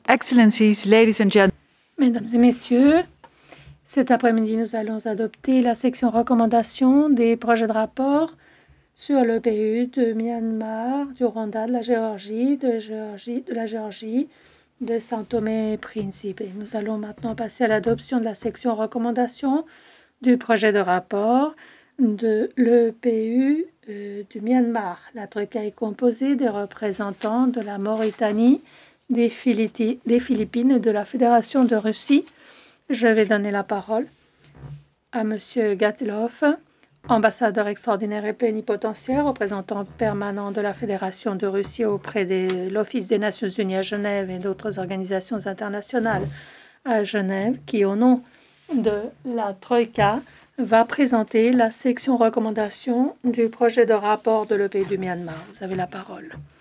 Excellencies, ladies and gentlemen, Mesdames et messieurs, cet après-midi, nous allons adopter la section recommandation des projets de rapport sur le pays de Myanmar, du Rwanda, de la Géorgie, de Saint Tomé et Principe. Nous allons maintenant passer à l'adoption de la section recommandation du projet de rapport de l'EPU du Myanmar. La troïka est composée des représentants de la Mauritanie, des Philippines et de la Fédération de Russie. Je vais donner la parole à M. Gatilov, ambassadeur extraordinaire et plénipotentiaire, représentant permanent de la Fédération de Russie auprès de l'Office des Nations Unies à Genève et d'autres organisations internationales à Genève, qui, au nom de la Troïka, va présenter la section recommandation du projet de rapport de l'EPU du Myanmar. Vous avez la parole.